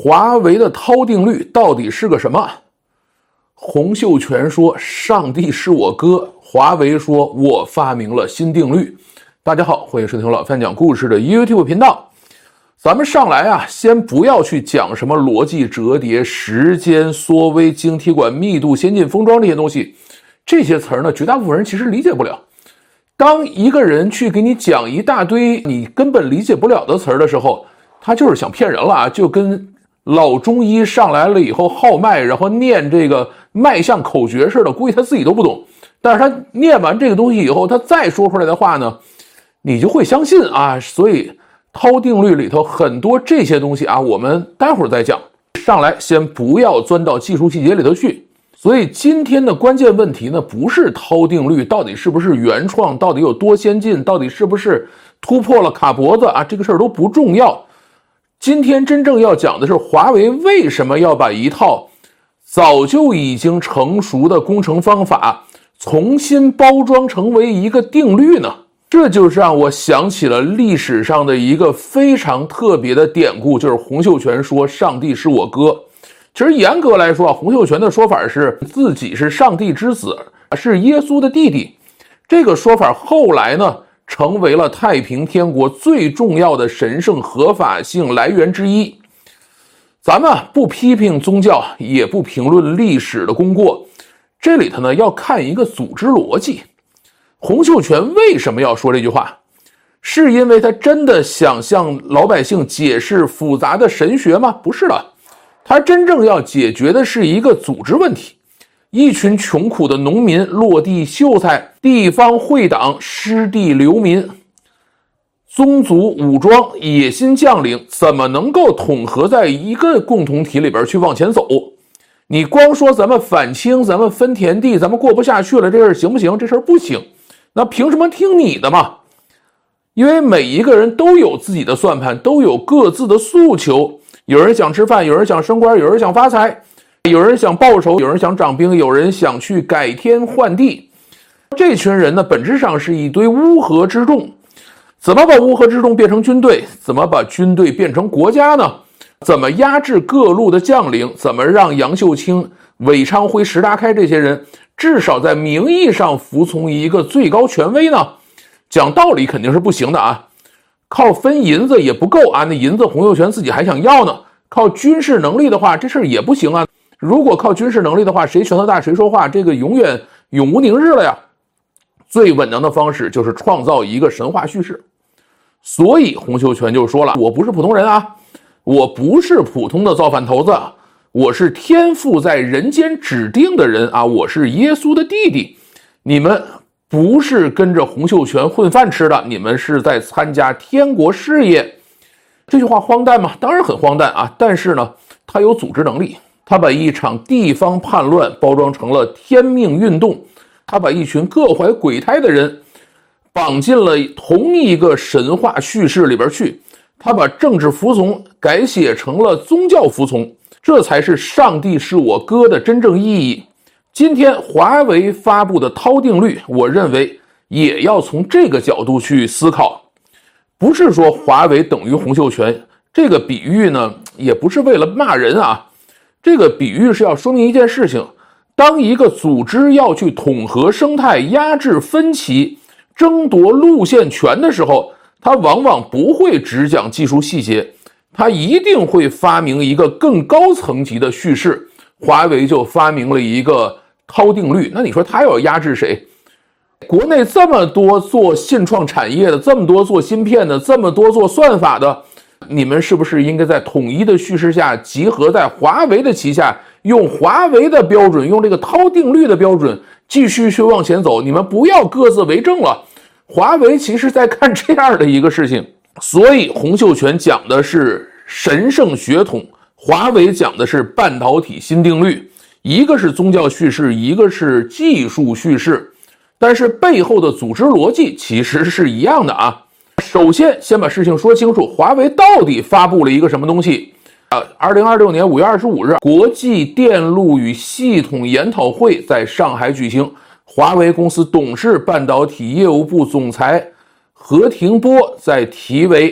华为的涛定律到底是个什么？洪秀全说上帝是我哥，华为说我发明了新定律。大家好，欢迎收听老范讲故事的 YouTube 频道。咱们上来啊，先不要去讲什么逻辑折叠、时间缩微、晶体管密度、先进封装这些东西，这些词儿呢，绝大部分人其实理解不了。当一个人去给你讲一大堆你根本理解不了的词儿的时候，他就是想骗人了啊，就跟老中医上来了以后号脉，然后念这个脉象口诀似的，估计他自己都不懂。但是他念完这个东西以后，他再说出来的话呢，你就会相信啊。所以涛定律里头很多这些东西啊，我们待会儿再讲。上来先不要钻到技术细节里头去。所以今天的关键问题呢，不是涛定律到底是不是原创，到底有多先进，到底是不是突破了卡脖子啊，这个事儿都不重要。今天真正要讲的是华为为什么要把一套早就已经成熟的工程方法重新包装成为一个定律呢？这就是让我想起了历史上的一个非常特别的典故，就是洪秀全说上帝是我哥。其实严格来说，洪秀全的说法是自己是上帝之子，是耶稣的弟弟。这个说法后来呢，成为了太平天国最重要的神圣合法性来源之一。咱们不批评宗教，也不评论历史的功过，这里头呢要看一个组织逻辑。洪秀全为什么要说这句话？是因为他真的想向老百姓解释复杂的神学吗？不是的。他真正要解决的是一个组织问题，一群穷苦的农民落地秀才，地方会党失地流民，宗族武装野心将领怎么能够统合在一个共同体里边去往前走？你光说咱们反清，咱们分田地，咱们过不下去了，这事行不行？这事不行。那凭什么听你的嘛？因为每一个人都有自己的算盘，都有各自的诉求。有人想吃饭，有人想升官，有人想发财，有人想报仇，有人想掌兵，有人想去改天换地。这群人呢，本质上是一堆乌合之众。怎么把乌合之众变成军队？怎么把军队变成国家呢？怎么压制各路的将领？怎么让杨秀清、韦昌辉、石达开这些人至少在名义上服从一个最高权威呢？讲道理肯定是不行的啊。靠分银子也不够啊，那银子洪秀全自己还想要呢。靠军事能力的话，这事儿也不行啊。如果靠军事能力的话，谁拳头大谁说话，这个永远永无宁日了呀。最稳当的方式就是创造一个神话叙事。所以洪秀全就说了，我不是普通人啊，我不是普通的造反头子，我是天父在人间指定的人啊，我是耶稣的弟弟。你们不是跟着洪秀全混饭吃的，你们是在参加天国事业。这句话荒诞吗？当然很荒诞啊！但是呢，他有组织能力，他把一场地方叛乱包装成了天命运动，他把一群各怀鬼胎的人绑进了同一个神话叙事里边去，他把政治服从改写成了宗教服从，这才是上帝是我哥的真正意义。今天华为发布的涛定律，我认为也要从这个角度去思考。不是说华为等于洪秀全，这个比喻呢，也不是为了骂人啊。这个比喻是要说明一件事情，当一个组织要去统合生态、压制分歧、争夺路线权的时候，它往往不会只讲技术细节，它一定会发明一个更高层级的叙事。华为就发明了一个涛定律，那你说它要压制谁？国内这么多做信创产业的，这么多做芯片的，这么多做算法的，你们是不是应该在统一的叙事下集合在华为的旗下，用华为的标准，用这个涛定律的标准继续去往前走？你们不要各自为政了。华为其实在干这样的一个事情。所以洪秀全讲的是神圣血统，华为讲的是半导体新定律，一个是宗教叙事，一个是技术叙事，但是背后的组织逻辑其实是一样的啊。首先把事情说清楚，华为到底发布了一个什么东西？2026年5月25日，国际电路与系统研讨会在上海举行。华为公司董事、半导体业务部总裁何庭波在题为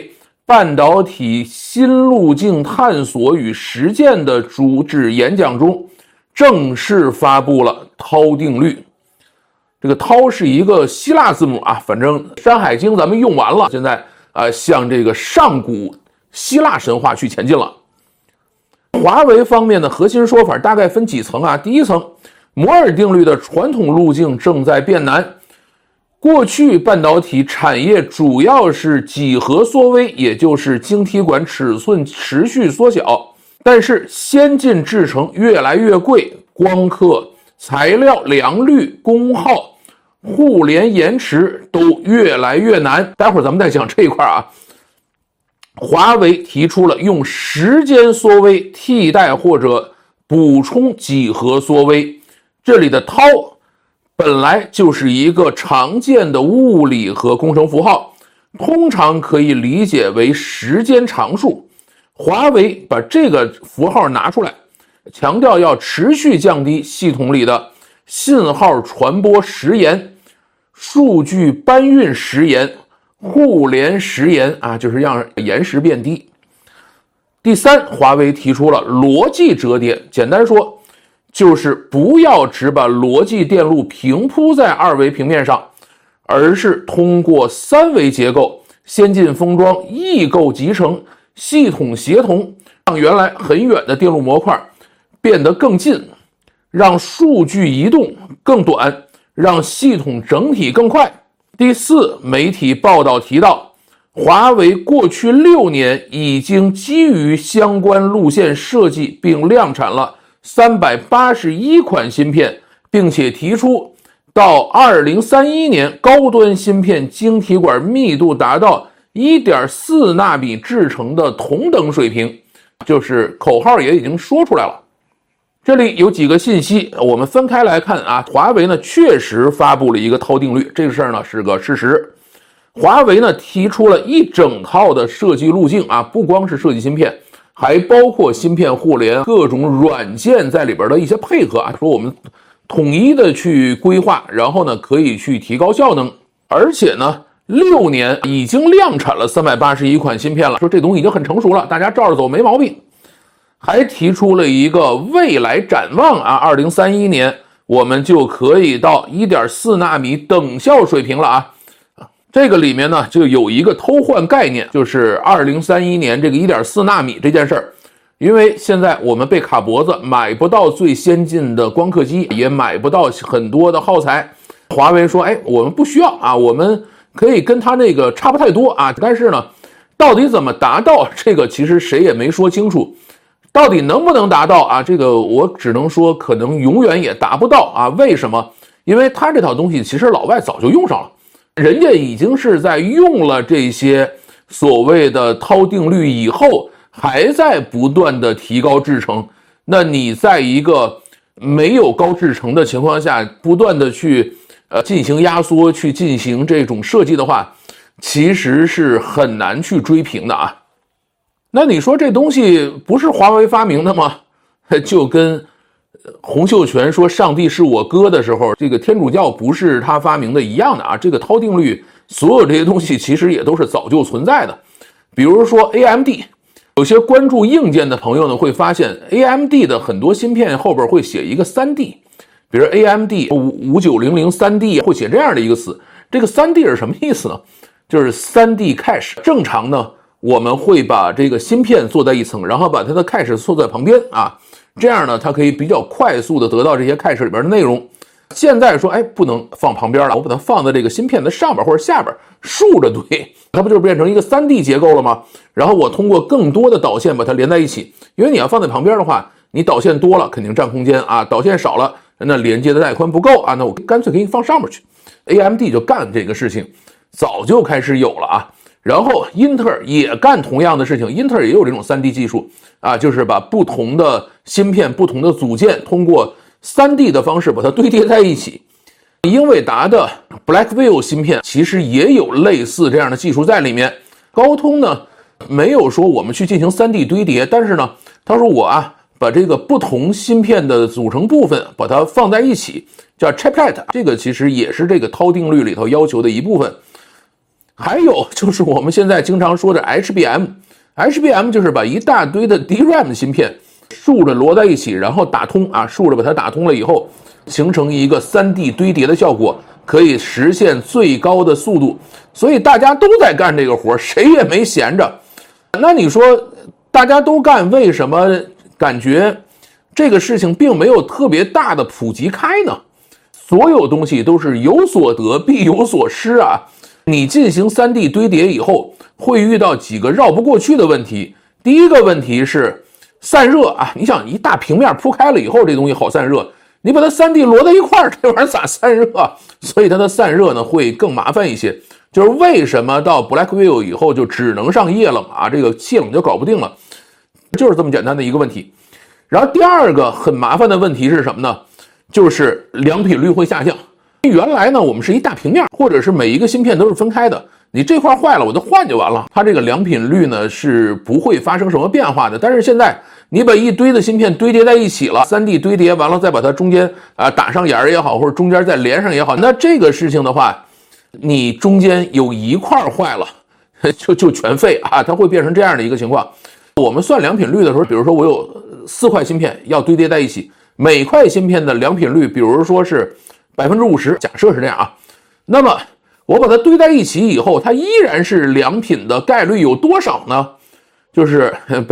半导体新路径探索与实践的主旨演讲中，正式发布了涛定律。这个涛是一个希腊字母啊，反正《山海经》咱们用完了，现在向这个上古希腊神话去前进了。华为方面的核心说法大概分几层啊？第一层，摩尔定律的传统路径正在变难。过去半导体产业主要是几何缩微，也就是晶体管尺寸持续缩小，但是先进制程越来越贵，光刻、材料良率、功耗、互联延迟都越来越难。待会儿咱们再讲这一块啊。华为提出了用时间缩微替代或者补充几何缩微，这里的涛本来就是一个常见的物理和工程符号，通常可以理解为时间常数。华为把这个符号拿出来，强调要持续降低系统里的信号传播时延、数据搬运时延、互联时延啊，就是让延时变低。第三，华为提出了逻辑折叠，简单说就是不要只把逻辑电路平铺在二维平面上，而是通过三维结构、先进封装、异构集成、系统协同，让原来很远的电路模块变得更近，让数据移动更短，让系统整体更快。第四，媒体报道提到，华为过去6年已经基于相关路线设计并量产了381款芯片，并且提出到2031年高端芯片晶体管密度达到 1.4 纳米制程的同等水平，就是口号也已经说出来了。这里有几个信息我们分开来看啊。华为呢确实发布了一个涛定律，这个事儿呢是个事实。华为呢提出了一整套的设计路径啊，不光是设计芯片，还包括芯片互联各种软件在里边的一些配合啊，说我们统一的去规划，然后呢可以去提高效能，而且呢6年已经量产了381款芯片了，说这东西已经很成熟了，大家照着走没毛病。还提出了一个未来展望啊，2031年我们就可以到 1.4 纳米等效水平了啊。这个里面呢就有一个偷换概念，就是2031年这个 1.4 纳米这件事儿，因为现在我们被卡脖子，买不到最先进的光刻机，也买不到很多的耗材。华为说，我们不需要啊，我们可以跟它那个差不太多啊，但是呢，到底怎么达到这个，其实谁也没说清楚。到底能不能达到啊？这个我只能说可能永远也达不到啊。为什么？因为它这套东西其实老外早就用上了，人家已经是在用了这些所谓的涛定律以后，还在不断的提高制程。那你在一个没有高制程的情况下，不断的去进行压缩，去进行这种设计的话，其实是很难去追平的啊。那你说这东西不是华为发明的吗？就跟洪秀全说上帝是我哥的时候，这个天主教不是他发明的一样的啊。这个涛定律所有这些东西其实也都是早就存在的。比如说 AMD， 有些关注硬件的朋友呢会发现 AMD 的很多芯片后边会写一个 3D， 比如 AMD 5900 3D 会写这样的一个词。这个 3D 是什么意思呢？就是 3D cache。 正常呢我们会把这个芯片做在一层，然后把它的 cache 做在旁边啊，这样呢它可以比较快速的得到这些 cache 里边的内容。现在说不能放旁边了，我把它放在这个芯片的上边或者下边竖着堆，它不就变成一个 3D 结构了吗？然后我通过更多的导线把它连在一起，因为你要放在旁边的话，你导线多了肯定占空间啊，导线少了那连接的带宽不够啊，那我干脆给你放上面去。 AMD 就干这个事情，早就开始有了啊。然后英特尔也干同样的事情，英特尔也有这种 3D 技术啊，就是把不同的芯片、不同的组件通过 3D 的方式把它堆叠在一起。英伟达的 Blackwell 芯片其实也有类似这样的技术在里面。高通呢没有说我们去进行 3D 堆叠，但是呢他说我把这个不同芯片的组成部分把它放在一起，叫 chiplet， 这个其实也是这个涛定律里头要求的一部分。 还有就是我们现在经常说的 HBM 就是把一大堆的 DRAM 的芯片竖着摞在一起，然后打通啊，竖着把它打通了以后，形成一个 3D 堆叠的效果，可以实现最高的速度。所以大家都在干这个活，谁也没闲着。那你说大家都干，为什么感觉这个事情并没有特别大的普及开呢？所有东西都是有所得必有所失啊。你进行 3D 堆叠以后，会遇到几个绕不过去的问题。第一个问题是散热啊，你想一大平面铺开了以后，这东西好散热，你把它 3D 摞在一块儿，这玩意儿咋散热啊？所以它的散热呢会更麻烦一些。就是为什么到 Blackwell 以后就只能上液冷啊，这个气冷就搞不定了，就是这么简单的一个问题。然后第二个很麻烦的问题是什么呢？就是良品率会下降。原来呢我们是一大平面，或者是每一个芯片都是分开的，你这块坏了我就换就完了，它这个良品率呢是不会发生什么变化的。但是现在你把一堆的芯片堆叠在一起了， 3D 堆叠完了再把它中间打上眼儿也好，或者中间再连上也好，那这个事情的话，你中间有一块坏了就全废啊，它会变成这样的一个情况。我们算良品率的时候，比如说我有4块芯片要堆叠在一起，每块芯片的良品率比如说是 50%， 假设是这样啊，那么我把它堆在一起以后，它依然是良品的概率有多少呢？就是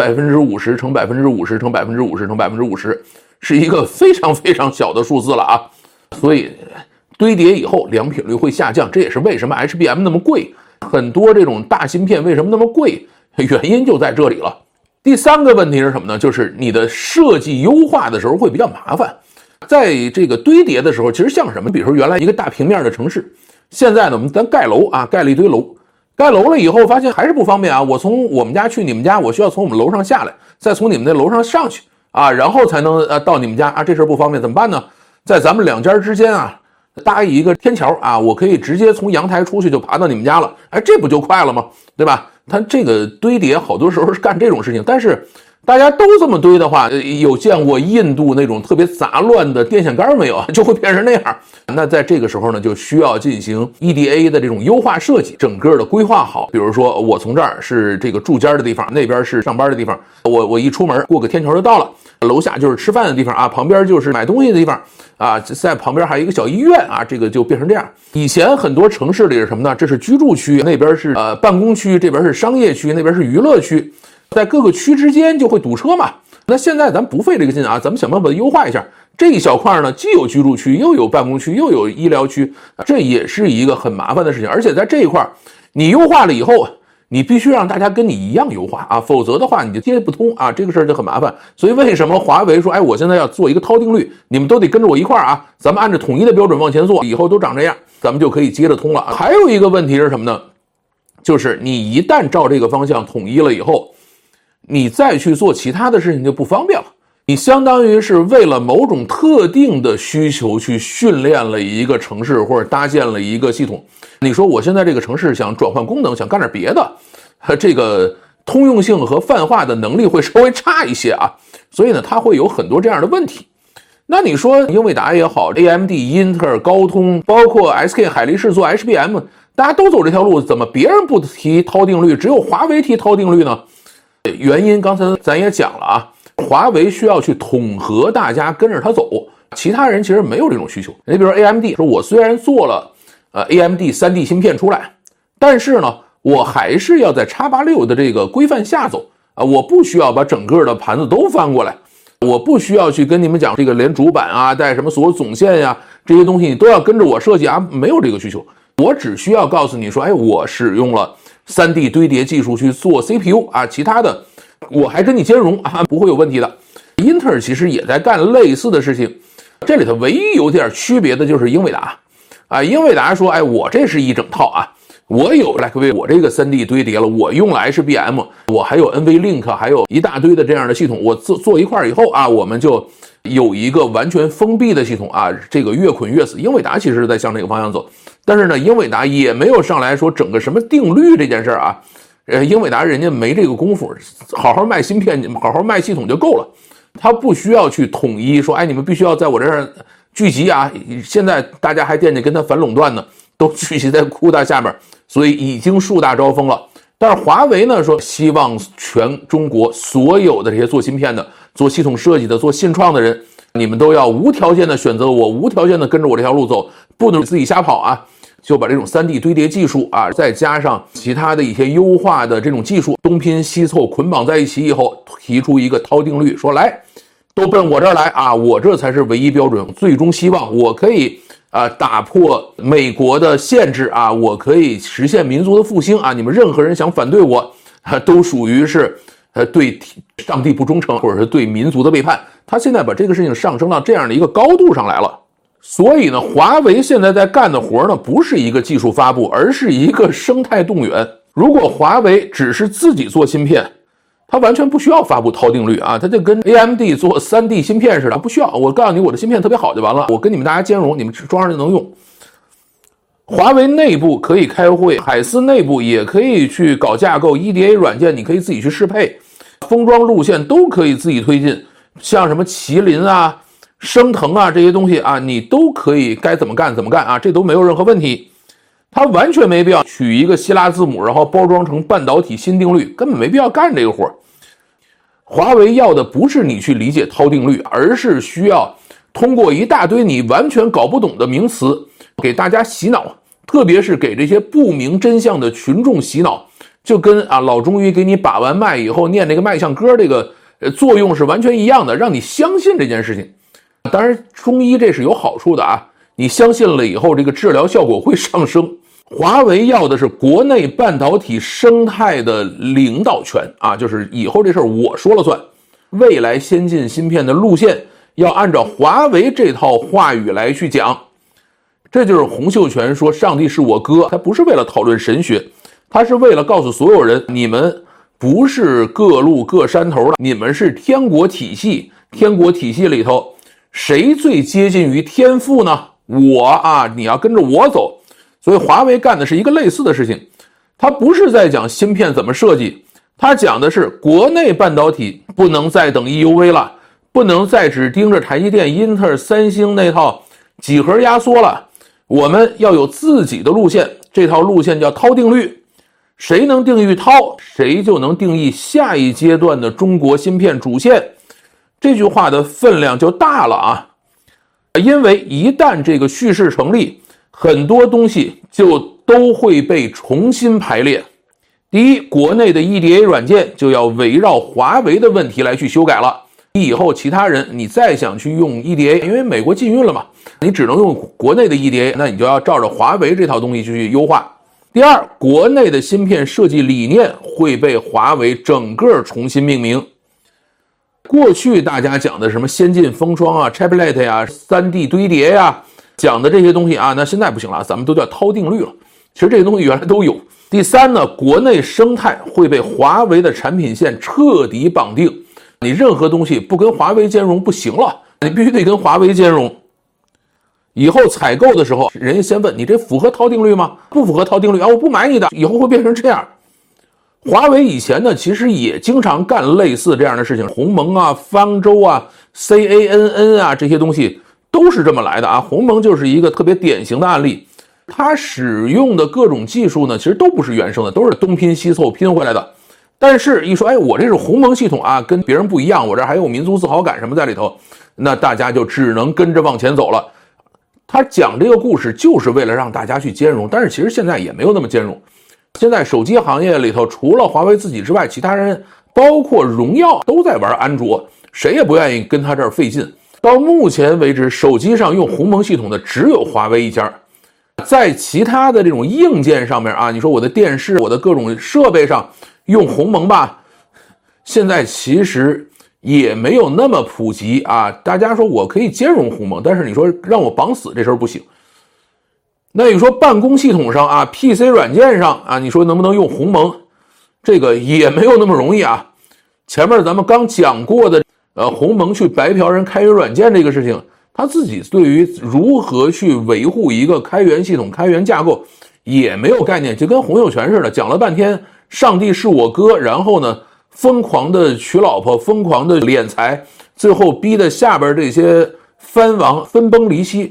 50%乘50%乘50%乘50%，是一个非常非常小的数字了啊。所以堆叠以后良品率会下降，这也是为什么 HBM 那么贵，很多这种大芯片为什么那么贵，原因就在这里了。第三个问题是什么呢？就是你的设计优化的时候会比较麻烦。在这个堆叠的时候，其实像什么？比如说原来一个大平面的城市，现在呢咱盖楼啊，盖了一堆楼，盖楼了以后发现还是不方便啊，我从我们家去你们家，我需要从我们楼上下来，再从你们那楼上上去啊，然后才能到你们家啊，这事不方便，怎么办呢？在咱们两家之间啊搭一个天桥啊，我可以直接从阳台出去就爬到你们家了，哎，这不就快了吗？对吧？它这个堆叠好多时候是干这种事情，但是大家都这么堆的话，有见过印度那种特别杂乱的电线杆没有？就会变成那样。那在这个时候呢，就需要进行 EDA 的这种优化设计，整个的规划好。比如说，我从这儿是这个住家的地方，那边是上班的地方，我一出门过个天桥就到了，楼下就是吃饭的地方啊，旁边就是买东西的地方啊，在旁边还有一个小医院啊，这个就变成这样。以前很多城市里是什么呢？这是居住区，那边是办公区，这边是商业区，那边是娱乐区。在各个区之间就会堵车嘛，那现在咱不费这个劲啊，咱们想办法优化一下这一小块呢，既有居住区，又有办公区，又有医疗区，这也是一个很麻烦的事情。而且在这一块你优化了以后，你必须让大家跟你一样优化啊，否则的话你就接不通啊，这个事儿就很麻烦。所以为什么华为说，哎，我现在要做一个涛定律，你们都得跟着我一块啊，咱们按照统一的标准往前做，以后都长这样，咱们就可以接着通了。还有一个问题是什么呢？就是你一旦照这个方向统一了以后，你再去做其他的事情就不方便了，你相当于是为了某种特定的需求去训练了一个城市或者搭建了一个系统。你说我现在这个城市想转换功能，想干点别的，这个通用性和泛化的能力会稍微差一些啊，所以呢它会有很多这样的问题。那你说英伟达也好， AMD、英特尔、高通，包括 SK 海力士做 HBM， 大家都走这条路，怎么别人不提涛定律，只有华为提涛定律呢？原因刚才咱也讲了啊，华为需要去统合大家跟着它走，其他人其实没有这种需求。你比如说 AMD 说，我虽然做了AMD 3D 芯片出来，但是呢我还是要在 X86 的这个规范下走啊，我不需要把整个的盘子都翻过来，我不需要去跟你们讲这个连主板啊带什么所有总线呀这些东西你都要跟着我设计啊，没有这个需求。我只需要告诉你说，哎，我使用了 3D 堆叠技术去做 CPU 啊，其他的我还跟你兼容啊，不会有问题的。英特尔其实也在干类似的事情，这里头唯一有点区别的就是英伟达啊，英伟达说，哎，我这是一整套啊，我有 Blackwell， 我这个 3D 堆叠了，我用了 HBM， 我还有 NVLink， 还有一大堆的这样的系统，我做一块以后啊，我们就有一个完全封闭的系统啊，这个越捆越死。英伟达其实是在向这个方向走，但是呢，英伟达也没有上来说整个什么定律这件事啊，英伟达人家没这个功夫，好好卖芯片，好好卖系统就够了，他不需要去统一说，哎，你们必须要在我这儿聚集啊。现在大家还惦记跟他反垄断呢，都聚集在CUDA下面， 所以已经树大招风了。但是华为呢说，希望全中国所有的这些做芯片的、做系统设计的、做信创的人，你们都要无条件的选择我，无条件的跟着我这条路走，不能自己瞎跑啊！就把这种3D 堆叠技术啊，再加上其他的一些优化的这种技术，东拼西凑捆绑在一起以后，提出一个涛定律，说来，都奔我这儿来啊！我这才是唯一标准，最终希望我可以打破美国的限制啊，我可以实现民族的复兴啊！你们任何人想反对我，都属于是对上帝不忠诚，或者是对民族的背叛。他现在把这个事情上升到这样的一个高度上来了。所以呢，华为现在在干的活呢，不是一个技术发布，而是一个生态动员。如果华为只是自己做芯片，它完全不需要发布涛定律啊，它就跟 AMD 做 3D 芯片似的，不需要。我告诉你，我的芯片特别好就完了，我跟你们大家兼容，你们装上就能用。华为内部可以开会，海思内部也可以去搞架构 ，EDA 软件你可以自己去适配，封装路线都可以自己推进，像什么麒麟啊、升腾啊这些东西啊，你都可以该怎么干怎么干啊，这都没有任何问题。它完全没必要取一个希腊字母，然后包装成半导体新定律，根本没必要干这个活。华为要的不是你去理解涛定律，而是需要通过一大堆你完全搞不懂的名词给大家洗脑，特别是给这些不明真相的群众洗脑，就跟老中医给你把完脉以后念这个脉象歌这个作用是完全一样的，让你相信这件事情。当然中医这是有好处的啊，你相信了以后这个治疗效果会上升。华为要的是国内半导体生态的领导权啊，就是以后这事儿我说了算，未来先进芯片的路线要按照华为这套话语来去讲。这就是洪秀全说上帝是我哥，他不是为了讨论神学，他是为了告诉所有人，你们不是各路各山头的，你们是天国体系，天国体系里头谁最接近于天父呢？我啊，你要跟着我走。所以华为干的是一个类似的事情，它不是在讲芯片怎么设计，它讲的是国内半导体不能再等 EUV 了，不能再只盯着台积电、英特尔、三星那套几何压缩了，我们要有自己的路线，这套路线叫涛定律，谁能定义涛，谁就能定义下一阶段的中国芯片主线。这句话的分量就大了啊，因为一旦这个叙事成立，很多东西就都会被重新排列。第一，国内的 EDA 软件就要围绕华为的问题来去修改了。以后其他人你再想去用 EDA， 因为美国禁运了嘛，你只能用国内的 EDA， 那你就要照着华为这套东西去优化。第二，国内的芯片设计理念会被华为整个重新命名。过去大家讲的什么先进封装啊、chiplet 呀、3D 堆叠呀，讲的这些东西啊，那现在不行了，咱们都叫涛定律了。其实这些东西原来都有。第三呢，国内生态会被华为的产品线彻底绑定，你任何东西不跟华为兼容不行了，你必须得跟华为兼容。以后采购的时候，人家先问你这符合涛定律吗？不符合涛定律啊，我不买你的。以后会变成这样。华为以前呢，其实也经常干类似这样的事情，鸿蒙啊、方舟啊、CANN 啊这些东西都是这么来的啊。鸿蒙就是一个特别典型的案例，它使用的各种技术呢，其实都不是原生的，都是东拼西凑拼回来的。但是一说，哎，我这是鸿蒙系统啊，跟别人不一样，我这还有民族自豪感什么在里头，那大家就只能跟着往前走了。他讲这个故事就是为了让大家去兼容，但是其实现在也没有那么兼容。现在手机行业里头，除了华为自己之外，其他人包括荣耀都在玩安卓，谁也不愿意跟他这儿费劲。到目前为止，手机上用鸿蒙系统的只有华为一家。在其他的这种硬件上面啊，你说我的电视、我的各种设备上用鸿蒙吧，现在其实也没有那么普及啊。大家说我可以兼容鸿蒙，但是你说让我绑死这事儿不行。那你说办公系统上啊 ，PC 软件上啊，你说能不能用鸿蒙？这个也没有那么容易啊。前面咱们刚讲过的，鸿蒙去白嫖人开源软件这个事情，他自己对于如何去维护一个开源系统、开源架构也没有概念，就跟洪秀全似的，讲了半天上帝是我哥，然后呢疯狂的娶老婆，疯狂的敛财，最后逼得下边这些藩王分崩离析。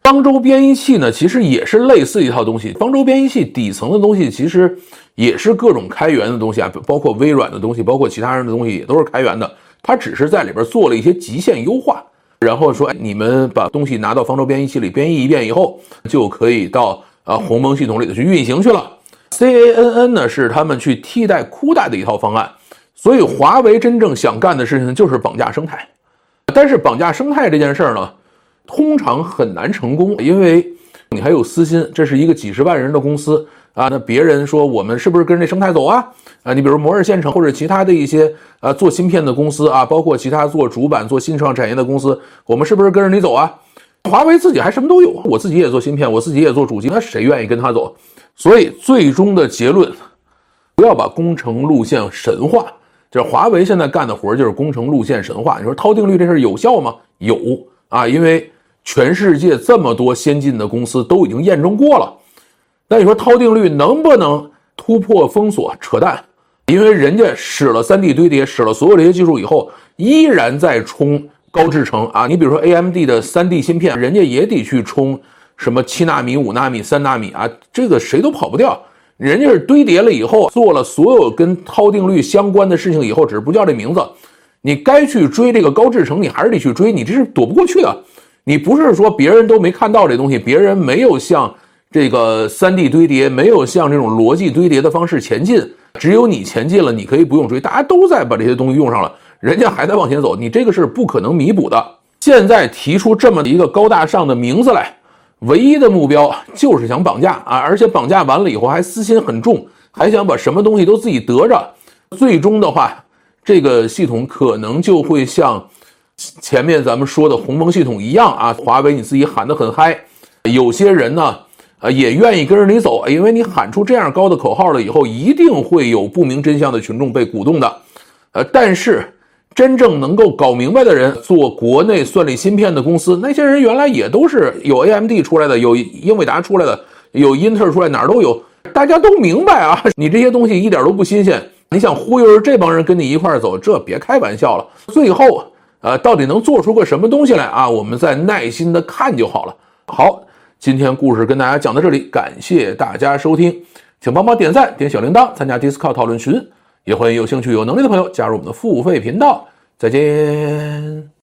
方舟编译器呢，其实也是类似一套东西。方舟编译器底层的东西其实也是各种开源的东西啊，包括微软的东西，包括其他人的东西也都是开源的。它只是在里边做了一些极限优化，然后说，你们把东西拿到方舟编译器里编译一遍以后，就可以到鸿蒙系统里头去运行去了。CNN 呢是他们去替代CUDA的一套方案，所以华为真正想干的事情就是绑架生态。但是绑架生态这件事呢，通常很难成功，因为你还有私心，这是一个几十万人的公司啊，那别人说我们是不是跟着这生态走啊？你比如摩尔线程或者其他的一些做芯片的公司啊，包括其他做主板做新创产业的公司，我们是不是跟着你走啊？华为自己还什么都有，我自己也做芯片，我自己也做主机，那谁愿意跟他走？所以最终的结论，不要把工程路线神化。就是华为现在干的活就是工程路线神话。你说涛定律这事有效吗？有啊，因为全世界这么多先进的公司都已经验证过了。那你说涛定律能不能突破封锁？扯淡，因为人家使了 3D 堆叠，使了所有这些技术以后，依然在冲高制程啊。你比如说 AMD 的 3D 芯片，人家也得去冲什么7纳米、5纳米、3纳米啊，这个谁都跑不掉。人家是堆叠了以后，做了所有跟涛定律相关的事情以后，只是不叫这名字。你该去追这个高制程，你还是得去追，你这是躲不过去的。你不是说别人都没看到这东西，别人没有像这个 3D 堆叠，没有像这种逻辑堆叠的方式前进，只有你前进了，你可以不用追，大家都在把这些东西用上了，人家还在往前走，你这个是不可能弥补的。现在提出这么一个高大上的名字来，唯一的目标就是想绑架啊，而且绑架完了以后还私心很重，还想把什么东西都自己得着。最终的话，这个系统可能就会像前面咱们说的鸿蒙系统一样啊，华为你自己喊得很嗨，有些人呢也愿意跟着你走，因为你喊出这样高的口号了以后，一定会有不明真相的群众被鼓动的。但是真正能够搞明白的人，做国内算力芯片的公司，那些人原来也都是有 AMD 出来的，有英伟达出来的，有英特尔出来，哪儿都有，大家都明白啊，你这些东西一点都不新鲜，你想忽悠着这帮人跟你一块走，这别开玩笑了。最后到底能做出个什么东西来啊，我们再耐心的看就好了。好，今天故事跟大家讲到这里，感谢大家收听，请帮忙点赞点小铃铛，参加 Discord 讨论群，也欢迎有兴趣有能力的朋友加入我们的付费频道。再见。